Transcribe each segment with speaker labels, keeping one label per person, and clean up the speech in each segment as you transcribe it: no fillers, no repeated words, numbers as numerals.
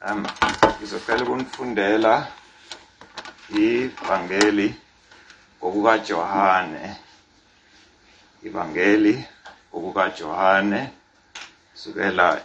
Speaker 1: Ngizocela ukunifundela ivangeli okukaJohane. Ivangeli okukaJohane sukela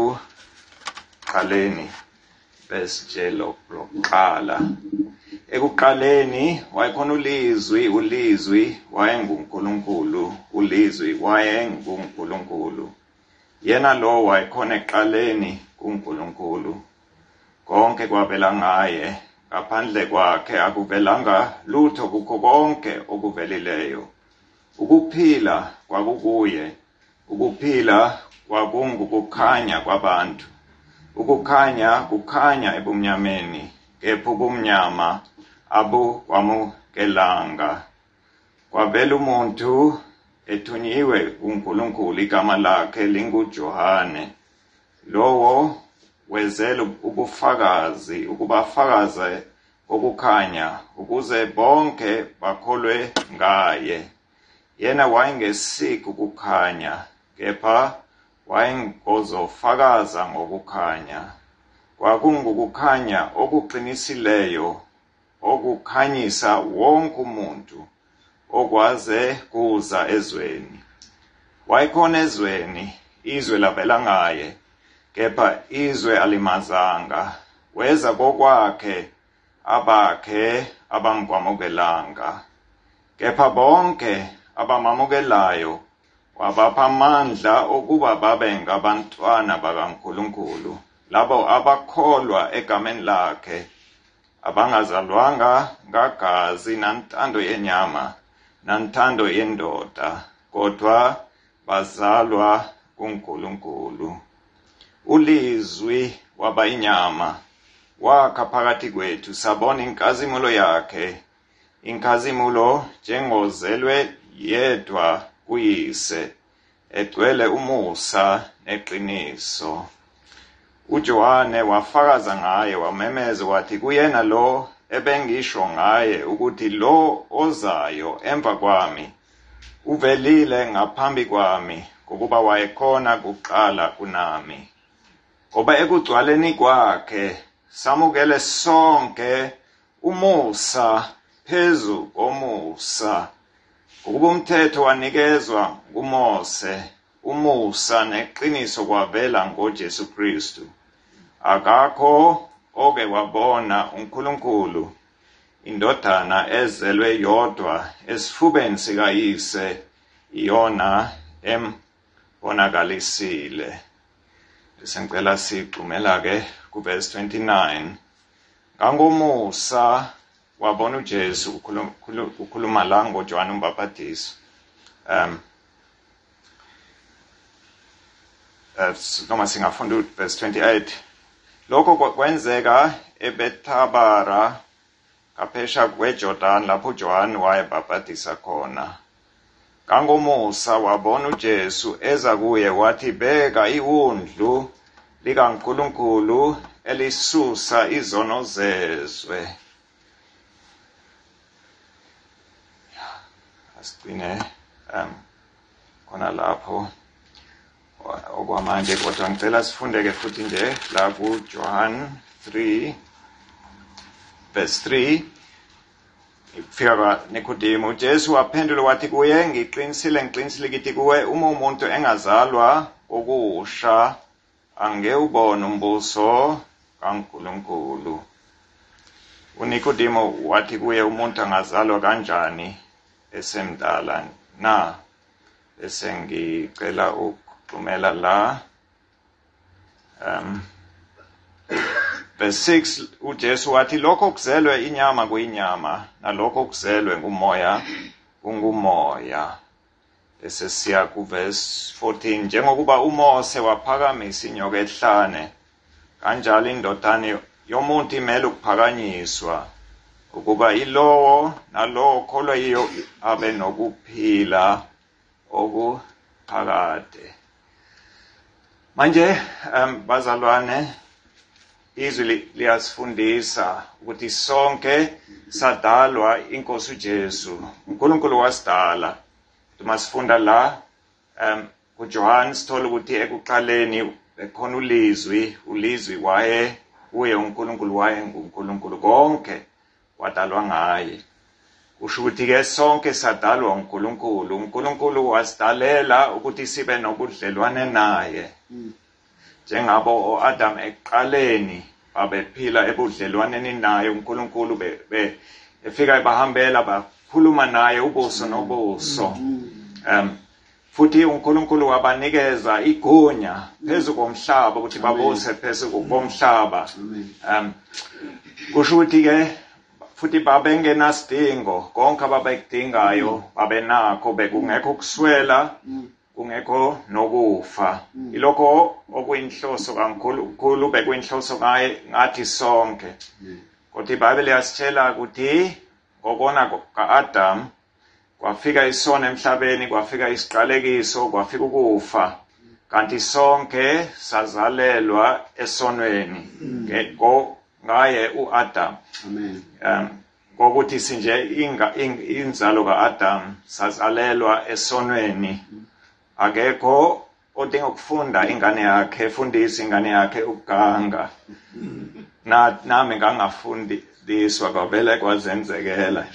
Speaker 1: ekuqaleni bese lokuqala. Ekuqaleni wayekhona ulizwi wayenguNkulunkulu, ulizwi wayenguNkulunkulu. Yena lo wayekhona eqaleni kuNkulunkulu. Konke kwavela ngaye, ngaphandle kwakhe akuvelanga lutho kukho konke okuvelileyo. Ukuphila kwakukuye, ukuphila kwakungukukhanya kwabantu. Ukukhanya kukhanya ebumnyameni, kepha ubumnyama abukwamukelanga. Kwavela umuntu ethunyiwe uNkulunkulu, igama lakhe linguJohane. Lowo wezela ubufakazi, ukubafakaze kokukhanya, ukuze bonke bakholwe ngaye. Yena wayengesiko ukukhanya, kepha wayengozofakaza ngokukhanya. Kwakungukukhanya okuqinisileyo, okukhanyisa wonke umuntu, okwaze kuza ezweni. Wayekhona ezweni, izwe lavela ngaye, kepha izwe alimazanga. Weza kokwakhe, abakhe abamkwamukelanga. Kepha bonke abamamukelayo wabapha amandla okuba babe ngabantwana bakaNkulunkulu, labo abakholwa egameni lakhe, abangazalwanga ngagazi nantando yenyama nantando yendoda, kodwa bazalwa kuNkulunkulu. Ulizwi waba inyama, wakha phakathi kwethu, sabona inkazimulo yakhe, inkazimulo njengozelwe yedwa kuyise, egcwele umusa neqiniso. UJohane wafakaza ngaye, wamemeza wathi, kuyena lo ebengisho ngaye ukuthi lo ozayo emva kwami uvelile ngaphambi kwami, ngokuba wayekhona kuqala kunami. Ngoba ekugcwaleni kwakhe samukele sonke umusa phezu komusa. Ngokuba umthetho wanikezwa kuMose, umusa neqiniso kwavela ngoJesu Kristu. Akakho oke wabona uNkulunkulu, indodana ezelwe yodwa esifubeni sikayise, iyona embonakalisile. Bese ngicela sigxumela ke kuverse 29. Ngangomusa wabona uJesu, ukhuluma la ngoJohane uMbhaphatisi. Noma singafunda verse 28. Lokho kwenzeka eBethabara, ngaphesha kweJordan, lapho uJohane wayebhaphathisa khona. Ngangomusa wabona uJesu eza kuye, wathi, bheka iwundlu likaNkulunkulu elisusa izono zezwe. Asigcine khona lapho okwamanje, kodwa ngicela sifundeke futhi nje la kuJohane 3 verse 3. Ifika Nikodimo, uJesu waphendula wathi kuye, ngiqinisile kithi kuwe, uma umuntu engazalwa okusha angewubona umbuso kaNkulunkulu. UNikodimo wathi kuye, umuntu angazalwa kanjani esemdala na? Bese ngicela ukuxhumela la verse 6. uJesu wathi, lokho kuzelwe inyama kuyinyama, nalokho kuzelwe ngumoya kungumoya. Bese siya kuverse 14. Njengokuba uMose waphakamisa inyoka ehlane, kanjalo indodana yomuntu imele ukuphakanyiswa, ukuba ilowo nalowo okholwa yiyo abe nokuphila okuphakade. Manje bazalwane, izwi liyasifundisa ukuthi sonke sadalwa inkosi uJesu, uNkulunkulu wasidala. Masifunda la kuJohane sithola ukuthi ekuqaleni bekhona ulizwi waye kuye uNkulunkulu wayenguNkulunkulu konke kwadalwa ngaye. Kusho ukuthi-ke sonke sadalwa uNkulunkulu. uNkulunkulu wasidalela ukuthi sibe nobudlelwane naye. Njengabo o-Adam ekuqaleni babephila ebudlelwaneni naye uNkulunkulu befika bahambela bakhuluma naye ubuso nobuso. Futhi uNkulunkulu wabanikeza igunya phezu komhlaba ukuthi babuse phezu komhlaba. Kusho ukuthi-ke futhi babengenasidingo konke ababekudingayo babenakho bekungekho kuswela kungekho nokufa. Ilokho okuyinhloso kaNkulunkulu bekuyinhloso ngathi sonke. Kodwa iBhayibheli yasitshela ukuthi ngokona ka-Adam kwafika isono emhlabeni, kwafika isiqalekiso, kwafika ukufa. Kanti sonke sazalelwa esonweni ngaye uAdam.
Speaker 2: Amen.
Speaker 1: Ngokuthi sinje inzalo kaAdam sazalelwa esonweni. Akekho odinga ukufunda ingane yakhe, efundisa ingane yakhe ukuganga. Nami ngangafundiswa kwavele kwazenzekela.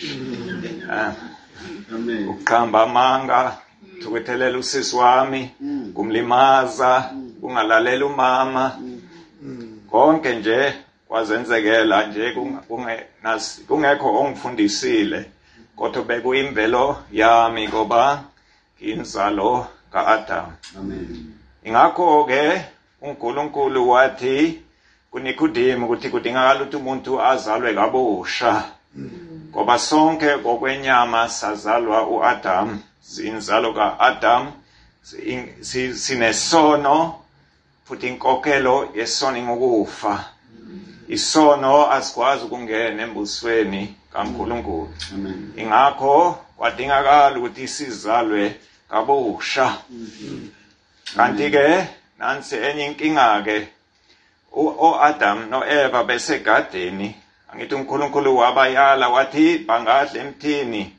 Speaker 2: Amen.
Speaker 1: Ukuqamba amanga, thukuthelela usisi wami, kumlimaza, kungalalela umama. Konke nje kwazenzekela nje kungekho ongifundisile. Kodwa bekuyimvelo yami ngoba inzalo kaAdam.
Speaker 2: Amen.
Speaker 1: Ingakho-ke uNkulunkulu wathi kuNikodemu ukuthi kudingakala ukuthi umuntu azalwe kabusha. Ngoba sonke ngokwenyama sazalwa uAdam, sinzalo kaAdam, sinesono, futhi inkokhelo yesono ingukufa. Isono asikwazi ukungena embusweni kaNkulunkulu. Ingakho kwadingakala ukuthi sizalwe kabusha. Kanti-ke nansi enye inkinga-ke, uAdam noEva besegadeni, angithi uNkulunkulu wabayala wathi bangadla emthini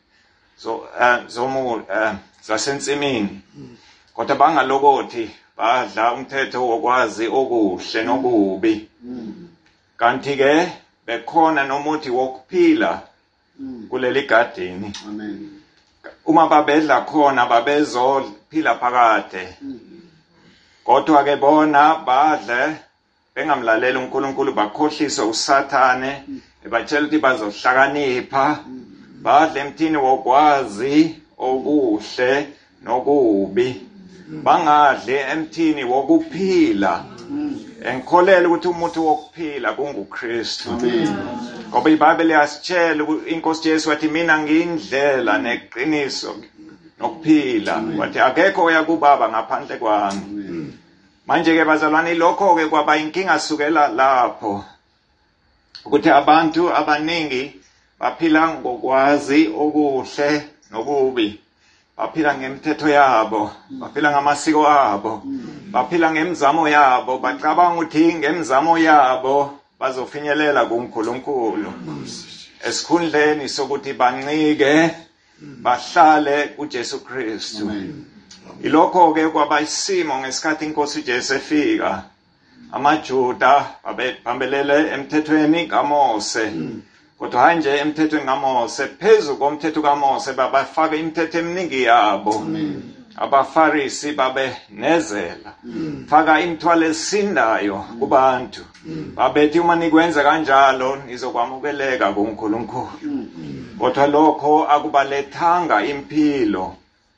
Speaker 1: zasensimini. Kodwa bangalokothi badla umthetho wokwazi okuhle nokubi. Kanti-ke bekhona nomuthi wokuphila kuleli gadeni. Uma babedla khona babezophila phakade. Kodwa-ke bona badle bengamlaleli uNkulunkulu, bakhohliswa uSathane, ebatshela ukuthi bazohlakanipha, badle emthini wokwazi okuhle nokubi. Bangadli emthini wokuphila. Engikholele ukuthi umuthi wokuphila kunguKristu. Ngoba iBhayibheli yasitshela iNkosi Jesu wathi mina ngiyindlela neqiniso nokuphila. Wathi akekho oya kuBaba ngaphandle kwami. Manje-ke bazalwane, lokho-ke kwaba inkinga sukela lapho ukuthi abantu abaningi baphila ngokwazi okuhle nokubi. Baphila ngemithetho yabo, baphila ngamasiko abo, baphila ngemizamo yabo, bacabanga ukuthi ngemizamo yabo bazofinyelela kuNkulunkulu. Esikhundleni sokuthi bancike bahlale kuJesu Kristu. Ilokho-ke kwaba isimo ngesikhathi iNkosi Jesu efika. AmaJuda babebambelele emthethweni kaMose. Kodwa hayi nje emthethweni kaMose, phezu komthetho kaMose babafaka imithetho eminingi yabo. AbaFarisi babenezela, faka imithwalo esindayo kubantu. Babethi uma nikwenza kanjalo nizokwamukeleka kuNkulunkulu. Kodwa lokho akubalethanga impilo.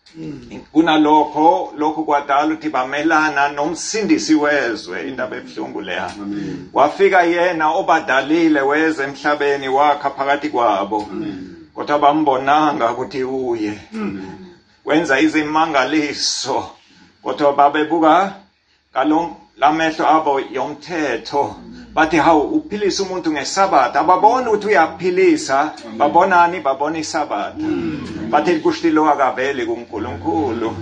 Speaker 1: Kunalokho kwadala ukuthi bamelana nomsindisi wezwe, indaba ebuhlungu leya. Wafika yena obadalile weze emhlabeni wakha phakathi kwabo. Kodwa bambonanga ukuthi uye. Wenza izimangaliso. Kodwa babebuka lamehlo abo yomthetho. Bathi hawu uphilisa umuntu ngeSabatha. Ababona ukuthi uyaphilisa, babonani? Babona iSabatha. Bathi kushilo akaveli kuNkulunkulu.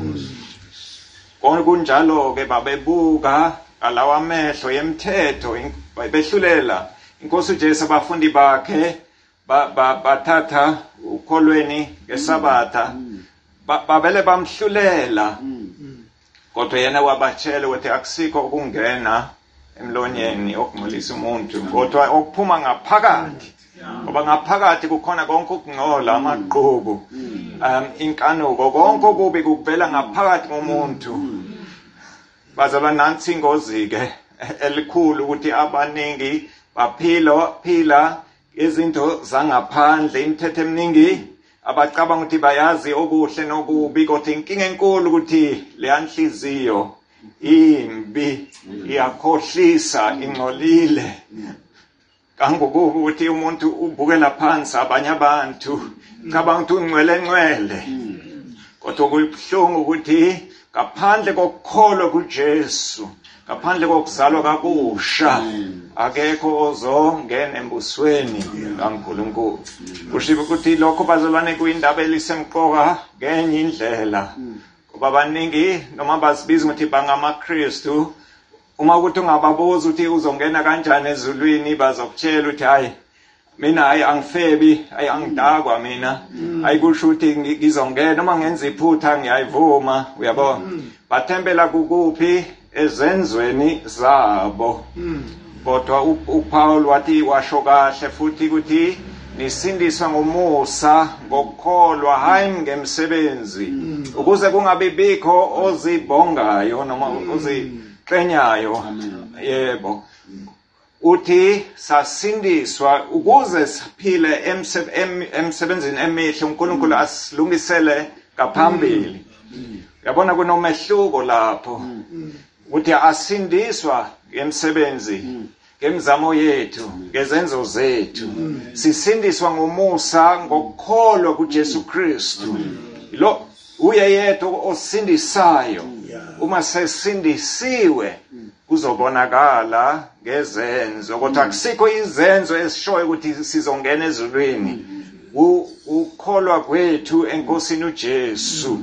Speaker 1: Kunjalo-ke babebuka alawa amehlo yemthetho behlulela. Inkosi uJesu abafundi bakhe bathatha ukholweni ngeSabatha. Babele bamhlulela. Kodwa yena wabatshela ukuthi akusikho ukungena emlonyeni okungcolisa umuntu kodwa okuphuma ngaphakathi ngoba ngaphakathi kukhona konke ukungcola amaqhubu inkanuko konke okubi kuvela ngaphakathi komuntu bazalwa nansi ingozi ke elikhulu ukuthi abaningi baphila izinto zangaphandle imithetho eminingi abacabanga ukuthi bayazi okuhle nokubi kodwa inkinga enkulu ukuthi leyanhliziyo imbi iyakhohlisa ingcolile kangokuba ukuthi umuntu ubukela phansi abanye abantu cabanga ukuthi ungcwele kodwa kubuhlungu ukuthi ngaphandle kokukholwa kuJesu ngaphandle kokuzalwa kabusha akekho ozongena embusweni kaNkulunkulu kusho ukuthi lokho bazalwane kuyindaba elisemqoka ngenye indlela ngoba abaningi noma bazibiza ukuthi bangamaKristu uma ukuthi ungababuza ukuthi uzongena kanjani ezulwini bazokutshela ukuthi hayi mina angifebi angidakwa mina ayikusho ukuthi ngizongena uma ngenza iphutha ngiyayivuma uyabona bathembela kukuphi ezenzweni zabo kodwa uPaul wathi washo kahle futhi ukuthi nisindiswa ngomusa ngokukholwa hayi ngemsebenzi ukuze kungabibikho ozibongayo noma oziqenyayo yebo uthi sasindiswa ukuze siphile emsebenzini emihle uNkulunkulu asilungisele ngaphambili yabona kunomehluko lapho uthi asindiswa emsebenzi ngemizamo yethu ngezenzo zethu sisindiswa ngomusa ngokukholwa kuJesu Kristu lo uye yedwa osindisayo uma sesindisiwe kuzobonakala ngezenzo kodwa akusikho izenzo ezishoyo ukuthi sizongena ezulwini ukholwa kwethu enkosini uJesu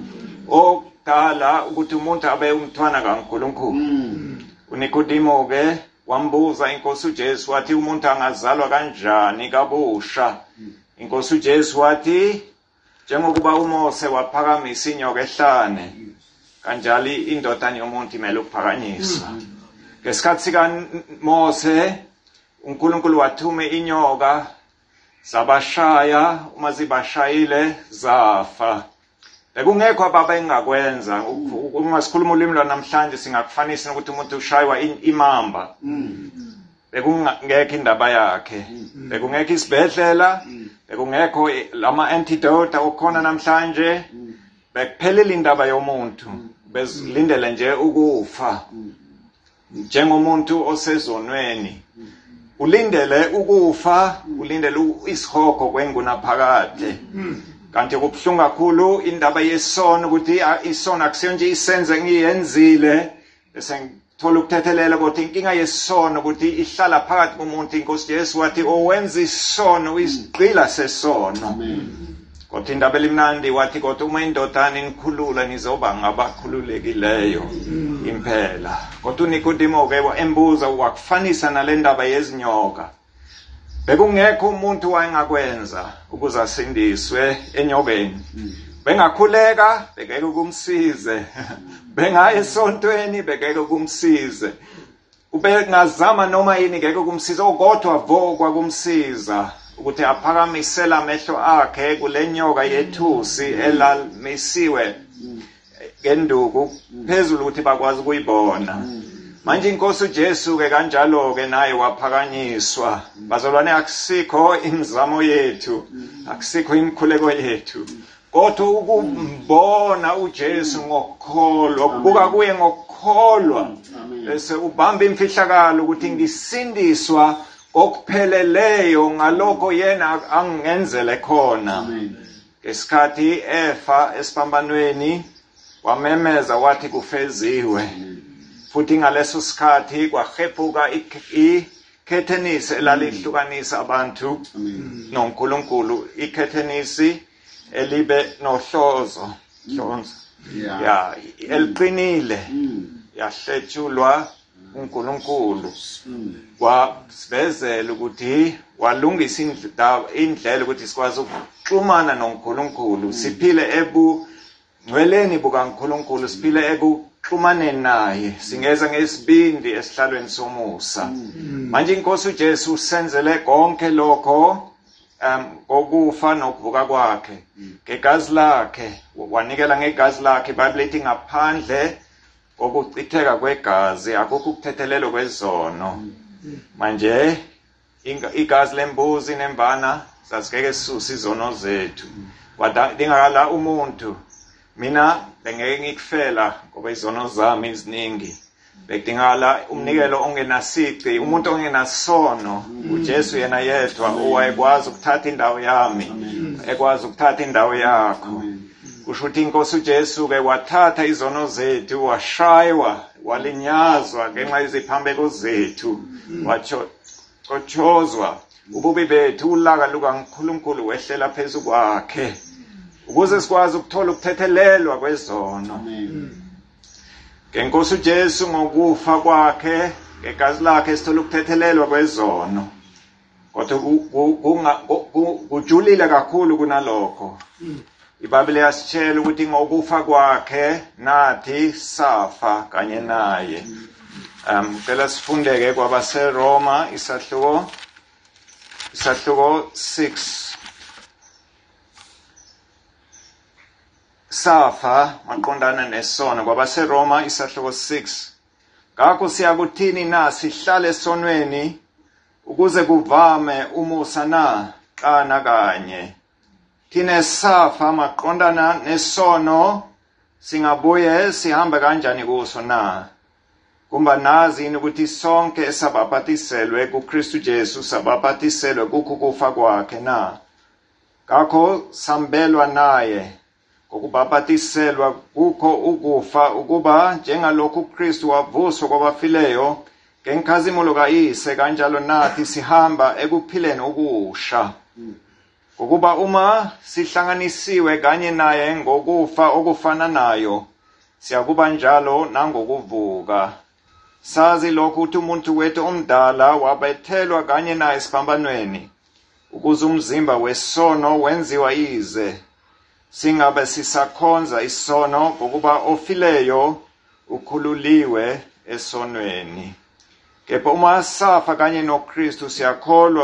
Speaker 1: okudala ukuthi umuntu abe umntwana kaNkulunkulu uNikodimo ke wambuza inkosi uJesu wathi umuntu angazalwa kanjani kabusha inkosi uJesu wathi njengokuba uMose waphakamisa inyoka ehlane kanjalo indodana yomuntu imele ukuphakanyiswa ngesikhathi sikaMose uNkulunkulu wathume inyoka zabashaya uma zibashayile zafa bekungekho ababengakwenza uma sikhuluma ulimi lwanamhlanje singakufanisa ukuthi umuntu ushaywa imamba bekungekho indaba yakhe bekungekho isibhedlela bekungekho lama antidote okhona namhlanje bekuphelele indaba yomuntu bezilindele nje ukufa njengomuntu osezonweni ulindele ukufa ulindele isihogo kwengunaphakade kanti kubuhlungu kakhulu indaba yesono ukuthi isono akusiyo nje isenze ngiyenzile bese ngithola ukuthethelela ukuthi inkinga yesono ukuthi ihlala phakathi komuntu inkosi Jesu wathi owenza isono uyisigqila sesono kodwa indaba elimnandi wathi kodwa uma indodana inikhulula nizoba ngabakhululekileyo impela kodwa uNikodimo ke embuza wakufanisa nalendaba yezinyoka bekungekho umuntu wayengakwenza ukuze asindiswe enyokeni bengakhuleka bekeke kumsize bengaya esontweni bekeke kumsize ubengazama noma yini ngeke kumsiza kodwa vokwa kumsiza ukuthi aphakamisela amehlo akhe kulenyoka yethusi elalmisiwe ngenduku phezulu ukuthi bakwazi ukuyibona manje inkosi uJesu ke kanjalo ke naye waphakanyiswa bazalwane akusikho imizamo yethu akusikho imkhuleko yethu kodwa ukumbona uJesu ngokukholwa ukubuka kuye ngokukholwa bese ubamba imfihlakalo ukuthi ngisindiswa okupheleleyo ngalokho yena angenzele khona ngesikhathi efa esipambanweni wamemeza wathi kufeziwe futhi ngaleso sikhathi kwahephuka ikhethenisi elalihlukanisa abantu noNkulunkulu ikhethenisi elibe nohlozo ya eliqinile yahletshulwa uNkulunkulu wavezela ukuthi walungisa indlela ukuthi sikwazi ukuxhumana noNkulunkulu siphile ngcweleni bukaNkulunkulu siphile ekuxhumaneni naye singeza ngesibindi esihlalweni somusa manje inkosi uJesu usenzele konke lokho ngokufa nokuvuka kwakhe ngegazi lakhe wanikela ngegazi lakhe iBhayibheli lithi ngaphandle kokuchitheka kwegazi akukho ukuthethelelo kwezono manje igazi lembuzi nembana sasingeke sisusa izono zethu wadingakala umuntu mina bengeke ngikufela ngoba izono zami iziningi bekudingakala umnikelo ongenasici umuntu ongenasono uJesu yena yedwa owayekwazi ukuthatha indawo yami ekwazi ukuthatha indawo yakho kusho ukuthi inkosi uJesu ke wathatha izono zethu washaywa walinyazwa ngenxa yeziphambeko zethu wachokozwa ububi bethu ulaka lukaNkulunkulu wehlela phezu kwakhe ukuze sikwazi ukuthola ukuthethelelwa kwezono ngenkosi uJesu ngokufa kwakhe ngegazi lakhe sithola ukuthethelelwa kwezono kodwa kujulile kakhulu kunalokho iBhayibheli yasitshela ukuthi ngokufa kwakhe nathi safa kanye naye cela sifundeke kwabaseRoma isahluko 6 safa maqondana nesono kwabaseRoma isahluko 6 ngakho siyakuthini na sihlale esonweni ukuze kuvame umusa na xana kanye thina safa maqondana nesono singabuye sihambe kanjani kuso na kumba nazi ukuthi sonke esabaphathiselwe kuKristu Jesu sabaphathiselwe kukufa kwakhe na ngakho sambelwa naye ngokubaphathiselwa kukho ukufa ukuba njengalokhu uKristu wavuswa kwabafileyo ngenkazimulo kaYise kanjalo nathi sihamba ekuphileni okusha ukuba uma sihlanganisiwe kanye naye ngokufa okufananayo siyakuba njalo nangokuvuka sazi lokhu ukuthi umuntu wethu omdala wabethelwa kanye naye esiphambanweni ukuze umzimba wesono wenziwa ize singabe sisakhonza isono ngokuba ofileyo ukhululiwe esonweni kepha uma safa kanye noKristu siyakholwa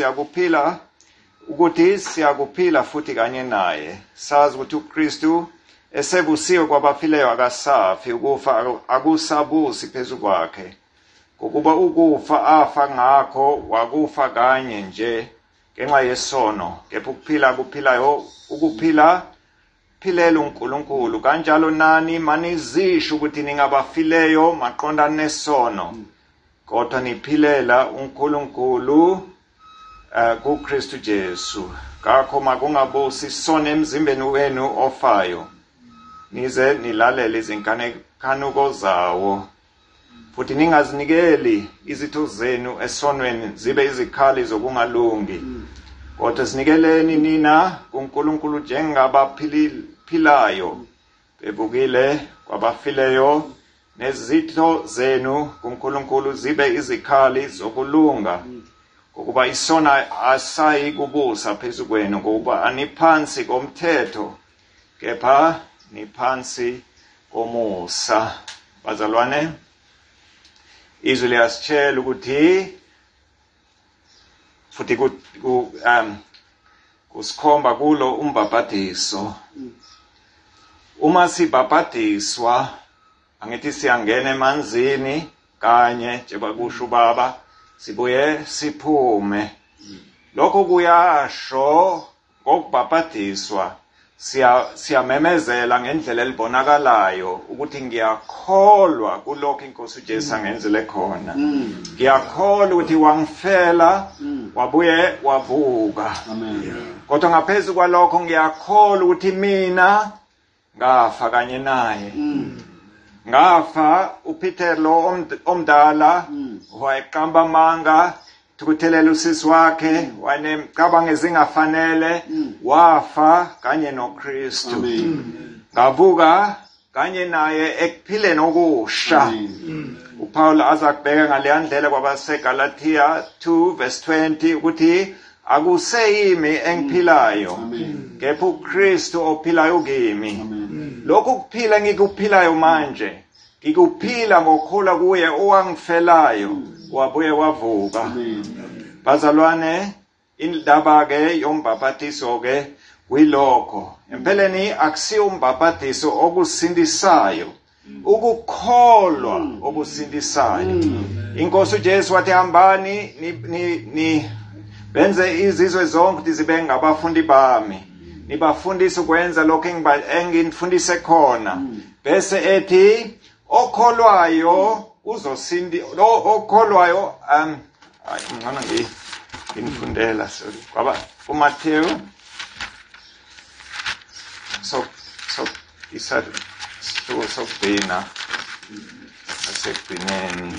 Speaker 1: ukuthi siyakuphila futhi kanye naye sazi ukuthi uKristu esebusiwe kwabafileyo akasafi ukufa akusabusi phezu kwakhe ngokuba ukufa afa ngakho wakufa kanye nje ngenxa yesono kepha ukuphila kuphilayo ukuphila philela uNkulunkulu kanjalo nani manizisho ukuthi ningabafileyo maqondana nesono kodwa niphilela uNkulunkulu kuKristu Jesu ngakho makungabusi isono emzimbeni wenu ofayo nize nilalele izinkanuko zawo futhi ningazinikeli izitho zenu esonweni zibe izikhali zokungalungi kodwa sinikeleni nina kuNkulunkulu njengabaphilayo bebukile kwabafileyo nezitho zenu kuNkulunkulu zibe izikhali zokulunga ngokuba isona asayi kubusa phezu kwenu ngokuba aniphansi komthetho kepha niphansi komusa bazalwane izwi liyasitshela ukuthi futhi kusikhomba kulo umbhabhadiso uma sibhabhadiswa angithi siyangena emanzini kanye njengoba kusho ubaba sibuye siphume lokho kuyasho ngokubhabhadiswa siyamemezela ngendlela elibonakalayo ukuthi ngiyakholwa kulokho inkosi uJesu angenzele khona ngiyakholwa ukuthi wangifela wabuye wavuka kodwa ngaphezulu kwalokho ngiyakholwa ukuthi mina ngafa kanye naye ngafa uPeter lo omdala wayeqamba amanga thukuthelela usisi wakhe wanemcabanga ezingafanele wafa kanye noKristu ngavuka kanye naye ekuphileni okusha uPaul azakubheka ngale ndlela kwabaseGalatia 2:20 ukuthi akuseyimi engiphilayo kepha uKristu ophilayo kimi lokhu kuphila ngikuphilayo manje ngikuphila ngokukholwa kuye owangifelayo wabuye wavuka. Bazalwane, indaba ke yombhapatiso ke kuyilokho. Empeleni akusiyo umbhapatiso okusindisayo, ukukholwa okusindisayo. Inkosi uJesu wathi hambani ni benze izizwe zonke zibe ngabafundi bami. Nibafundise ukwenza lokho enginifundise khona. Bese ethi okholwayo uzosindi okholwayo ngana nginifundela sorry kwaba uMathewu so isa so bina asegcineni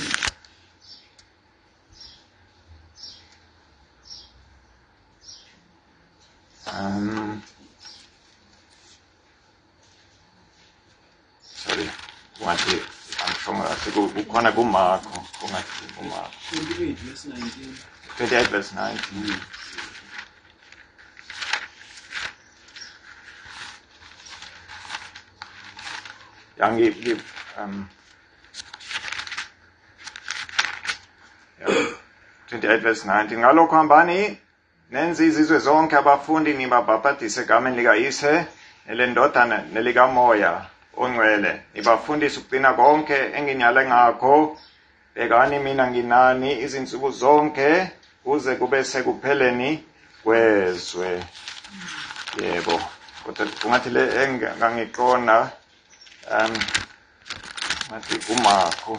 Speaker 1: sorry Matthew kukhona kuMarko kungathi kuMarko 28 verse 19 yangi 28 verse 19 ngalokho hambani nenze izizwe zonke abafundi nibabhaphathise egameni likaYise nelendodana nelikaMoya ongcwele nibafundise ukugcina konke enginyale ngakho. Bekani mina nginani izinsuku zonke kuze kube sekupheleni kwezwe. Yebo kodwa kungathi le engangiqona ngathi uMarko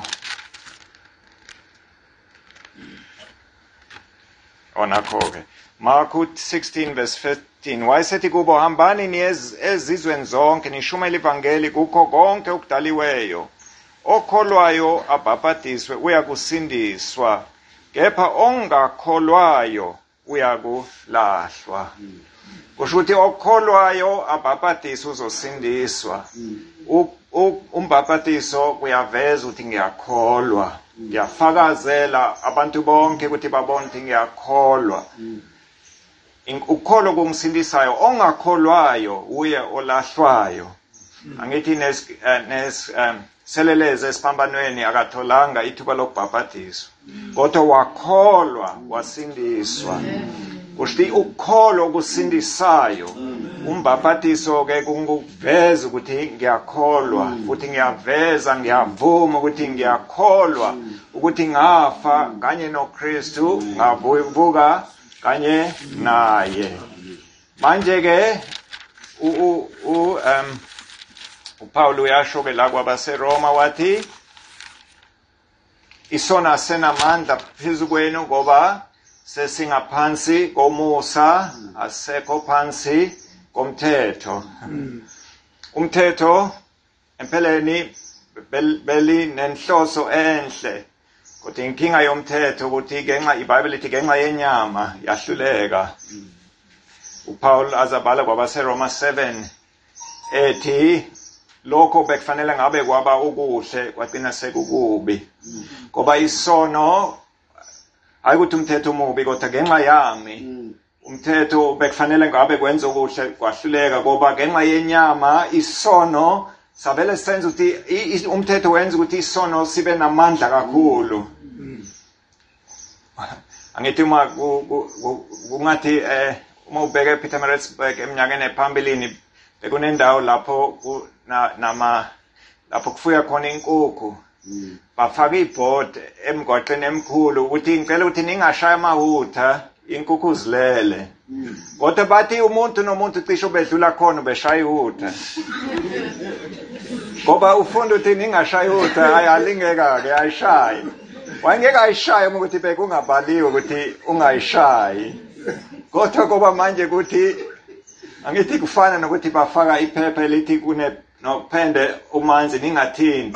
Speaker 1: onakho-ke Marko 16 verse 15 wayesethi kubo hambani ezizweni zonke nishumayele ivangeli kukho konke okudaliweyo. Okholwayo abhaphathizwe uyakusindiswa, kepha ongakholwayo uyakulahlwa. Kusho ukuthi okholwayo abhaphathizwe uzosindiswa. Umbhaphathiso kuyaveza ukuthi ngiyakholwa, ngiyafakazela abantu bonke ukuthi babone ukuthi ngiyakholwa. Ukholo kungisindisayo, ongakholwayo uye olahlwayo. Angithi seleleze esiphambanweni akatholanga ithuba lokubhaphathiswa, kodwa wakholwa wasindiswa. Kusho ukukholo kusindisayo. Umbhaphathiso ke kunguveza ukuthi ngiyakholwa, ukuthi ngiyaveza ngiyavuma ukuthi ngiyakholwa ukuthi ngafa kanye noKristu ngavuka kanye naye. Manje ke uPaul uyasho ke la kwabaseRoma wathi isona senamandla phezu kwenu ngoba sesingaphansi komusa asekho phansi komthetho. Umthetho empeleni beli nenhloso enhle, kodwa inkinga yomthetho ukuthi ngenxa iBhayibheli ithi ngenxa yenyama yahluleka. uPaul azabhala kwabaseRoma 7 ethi lokho bekufanele ngabe kwaba ukuhle kwagcina sekukubi, ngoba isono ayikuthi umthetho umubi kodwa ngenxa yami umthetho bekufanele ngabe kwenza okuhle kwahluleka, ngoba ngenxa yenyama isono sabele senza ukuthi umthetho wenza ukuthi isono sibe namandla kakhulu. Angithi uma kungathi uma ubheke ePietermaritzburg eminyakeni ephambilini bekunendawo lapho lapho kufuya khona inkukhu. Bafaka ibhodi emgwaqeni emkhulu ukuthi ngicela ukuthi ningashaya amahutha inkukhu zilele. Kodwa bathi umuntu nomuntu cishe bedlula khona beshaya ihutha. Ngoba ufunda ukuthi ningashaya ihutha ayalingeka ke ayishaye. Wayengeke ayishaye ukuthi bekungabaliwe ukuthi ungayishayi. Kodwa ngoba manje ukuthi angithi kufana nokuthi bafaka iphepha elithi nophende umanzi ningathinti.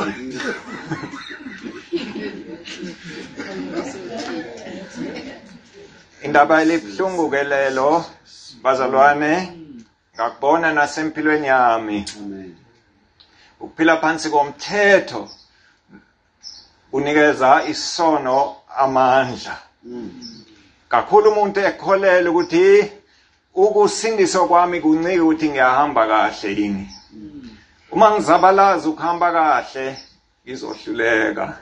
Speaker 1: Indaba elibuhlungu ke lelo bazalwane, ngakubona nasempilweni yami. Ukuphila phansi komthetho unikeza isono amandla. Kakhulu umuntu ekholele ukuthi ukusindiswa kwami kuncike ukuthi ngiyahamba kahle yini. uma ngizabalaza ukuhamba kahle ngizohluleka.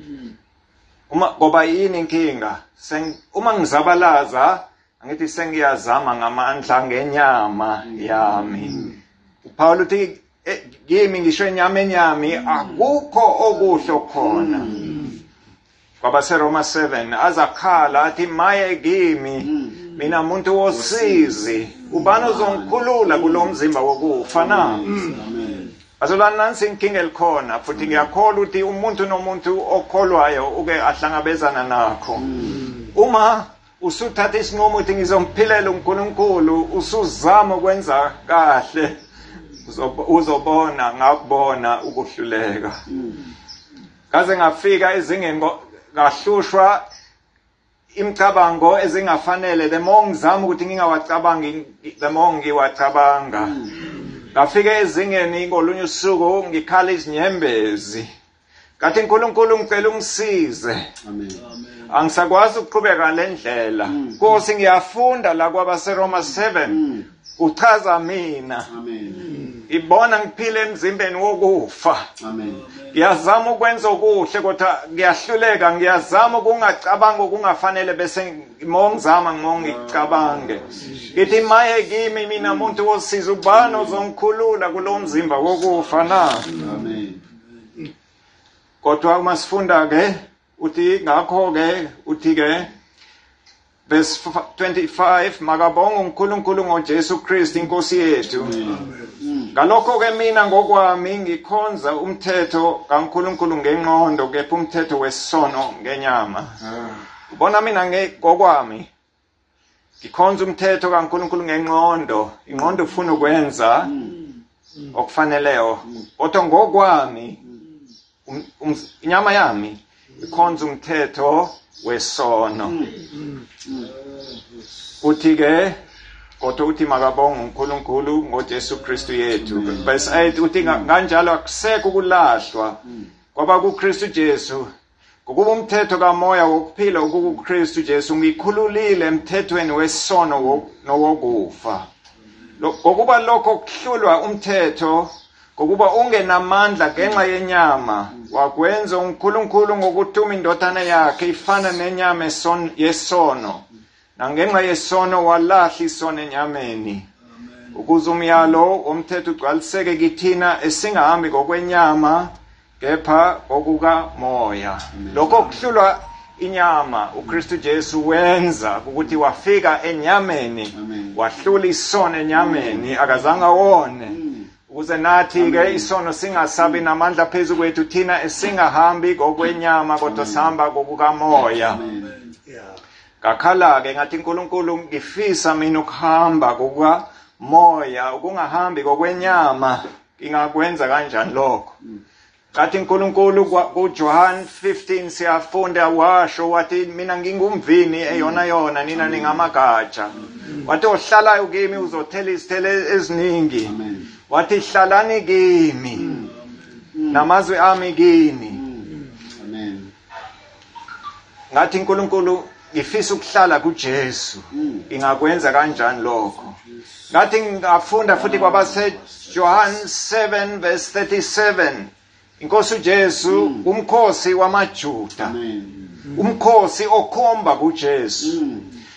Speaker 1: Ngoba yini inkinga? Uma ngizabalaza angithi sengiyazama ngamandla ngenyama yami. uPaul uthi kimi ngisho enyameni yami akukho okuhle khona. KwabaseRoma 7 azakhala athi maye kimi mina umuntu wosizi ubani uzongikhulula kulomzimba wokufa na? Azolana nansi inkinga elikhona futhi ngiyakholwa ukuthi umuntu nomuntu okholwayo uke ahlangabezana nakho. Uma usuthatha isinqumo ukuthi ngizomphilela uNkulunkulu usuzama ukwenza kahle uzobona ngakubona ukuhluleka. Kaze ngafika ezingeni ngahlushwa imicabango ezingafanele the more ngizama ukuthi ngingawacabangi the more ngiwacabanga. Ngafika ezingeni ngolunye usuku ngikhala izinyembezi. Kathi uNkulunkulu ngicela ungisize. Amen. Angisakwazi ukuqhubeka lendlela. Nkosi ngiyafunda la kwabaseRoma 7. Uchaza mina. Amen. Ibona ngiphile emzimbeni wokufa. Amen. Ngiyazama ukwenza okuhle kodwa ngiyahluleka ngiyazama ukungacabanga okungafanele bese ngizama ngicabange. Ngithi maye kimi mina umuntu wosiza ubani ozongikhulula kulomzimba wokufa na? Amen. Kodwa uma sifunda ke uthi ngakho ke uthi ke verse 25 makabonga uNkulunkulu ngoJesu Kristu inkosi yethu. Ngalokho ke mina ngokwami ngikhonza umthetho kaNkulunkulu ngengqondo kepha umthetho wesono ngenyama. Ubona mina ngokwami ngikhonza umthetho kaNkulunkulu ngengqondo. Ingqondo ufuna ukwenza okufaneleyo. Kodwa ngokwami inyama yami ikhonza umthetho wesono. Uthi ke kodwa uthi makabonga uNkulunkulu ngoJesu Kristu yethu. Verse 8 uthi kanjalo akusekho ukulahlwa kwaba kuKristu Jesu. Ngokuba umthetho kamoya wokuphila ukuKristu Jesu ngikhululile emthethweni wesono nowokufa. Ngokuba lokho kuhlulwa umthetho ngokuba ungenamandla ngenxa yenyama wakwenza uNkulunkulu ngokuthuma indodana yakhe ifana nenyama yesono. Nangenxa yesono walahla isono enyameni. Ukuze umyalo womthetho ugcwaliseke kithina esingahambi ngokwenyama kepha ngokukamoya. Lokho kuhlulwa inyama uKristu Jesu wenza ukuthi wafika enyameni wahlula isono enyameni akazanga wone. Ukuze nathi ke isono singasabi namandla phezulu kwethu thina esingahambi ngokwenyama kodwa sihamba ngokukamoya. Ngakhala ke ngathi uNkulunkulu ngifisa mina ukuhamba ngokukamoya ukungahambi ngokwenyama. Ngingakwenza kanjani lokho? Ngathi uNkulunkulu kuJohn 15 siyafunda washo wathi mina ngingumvini eyona nina ningamagatsha. Wathi ohlalayo kimi uzothela izithelo eziningi. Wathi hlalani kimi namazwi ami kini. Amen. Ngathi uNkulunkulu ngifisa ukuhlala kuJesu. Ingakwenza kanjani lokho? Ngathi ngafunda futhi kwabaseJohn 7 verse 37. Inkosi uJesu umkhosi wamaJuda. Umkhosi okhomba kuJesu.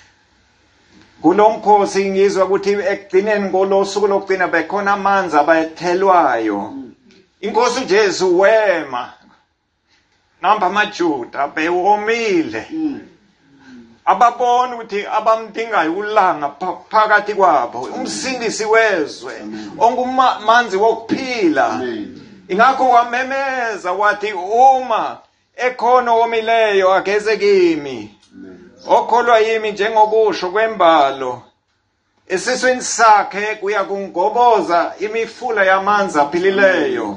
Speaker 1: Kulomkhosi ngizwa ukuthi ekugcineni ngolosuku lokugcina bekhona amanzi abayethelwayo. Inkosi uJesu wema. Namba amaJuda bewomile. Ababona ukuthi abamdingayo ulanga phakathi kwabo umsindisi wezwe ongumanzi wokuphila. Ingakho wamemeza wathi uma ekhona omileyo ageze kimi. Okholwa yimi njengokusho kwembalo esiswini sakhe kuya kungoboza imifula yamanzi aphilileyo.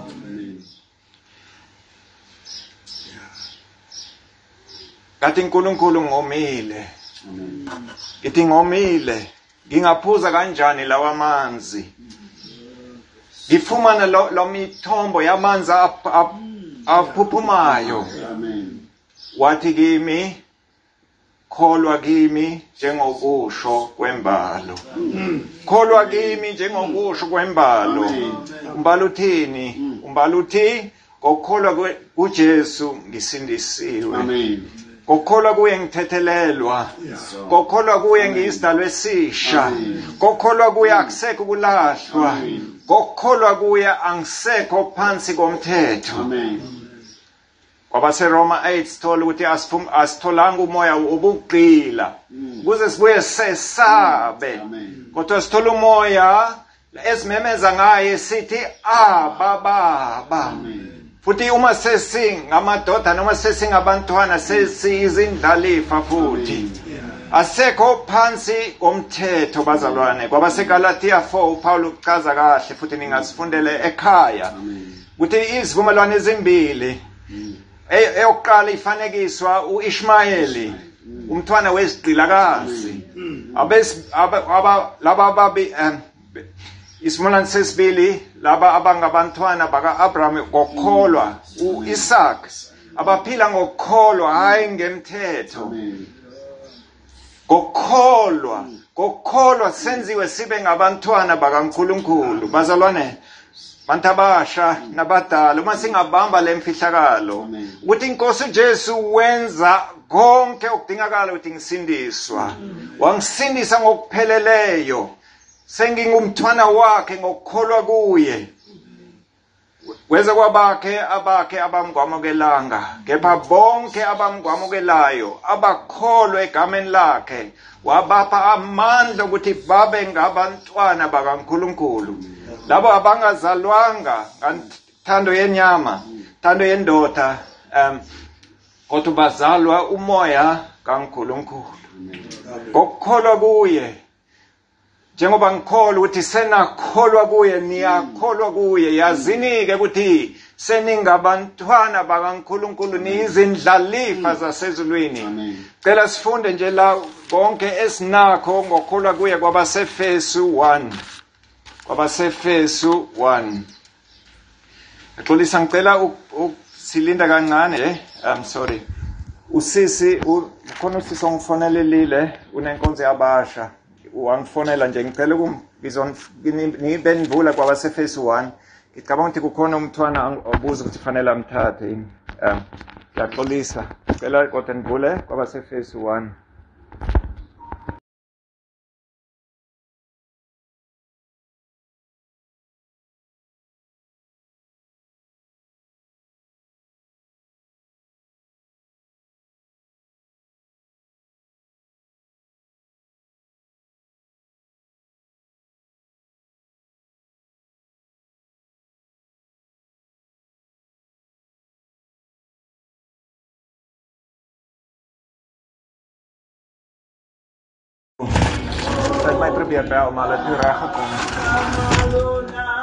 Speaker 1: Kathi uNkulunkulu ngomile. Ithi ngomile ngingaphuza kanjani lawa amanzi? Ngifumana lo mithombo yamanzi aphuphumayo. Wathi kimi kholwa kimi njengokusho kwembalo. Kholwa kimi njengokusho kwembalo. Umbalo uthini? Umbalo uthi ngokholwa kuJesu ngisindisiwe.
Speaker 2: Amen.
Speaker 1: Ngokholwa kuye ngithethelelwa. Ngokholwa kuye ngiyisidalwa esisha. Ngokholwa kuye akusekho ukulahlwa. Ngokholwa kuye angisekho phansi komthetho.
Speaker 2: Amen.
Speaker 1: KwabaseRoma 8 sithola ukuthi asitholanga umoya obugqila ukuze sibuye sesabe. Kodwa sithola umoya esimemeza ngaye sithi Baba. Futhi uma sesingamadoda noma sesingabantwana sesiyizindlalifa futhi asekho phansi komthetho bazalwane. KwabaseGalatia 4 uPaul uchaza kahle futhi ningasifundele ekhaya ukuthi izivumelwano ezimbili eyokuqala ifanekiswa uIshmayeli umntwana wesigqilakazi laba babi isivumelwano sesibili laba abangabantwana baka-Abraham ngokukholwa uIsaac abaphila ngokukholwa hayi ngemthetho. Ngokukholwa senziwe sibe ngabantwana bakaNkulunkulu. Bazalwane bantu abasha nabadala uma singabamba lemfihlakalo ukuthi inkosi uJesu wenza konke okudingakala ukuthi ngisindiswa. Wangisindisa ngokupheleleyo. Sengingumthwana wakhe ngokukholwa kuye. Weza kwabakhe abamgwamukelanga kepha bonke abamgwamukelayo abakholwa egameni lakhe wabapha amandla ukuthi babe ngabantwana bakaNkulunkulu. Labo abangazalwanga ngethando yenyama, thando yendoda, kodwa bazalwa umoya kaNkulunkulu. Ngokukholwa kuye. Njengoba ngikholwa ukuthi senakholwa kuye, niyakholwa kuye, yazini-ke ukuthi seningabantwana bakaNkulunkulu, niyizindlalifa zasezulwini. Cela sifunde nje la konke esinakho ngokukholwa kuye kwabaseFesu 1. KwabaseFesu 1. Axolisa ngicela silinda kancane sorry. Usisi ukhona usisi ongifonelelile unenkonzo yabasha. Wangifonela nje ngicela ngibendvula kwabaseFesu 1. Ngicabanga ukuthi kukhona umntwana obuza ukuthi kufanele amthathe yini. Ngiyaxolisa. Ngicela kodwa nivule kwabaseFesu 1. Sy het my probeer bel maar hulle het nie reg gekom.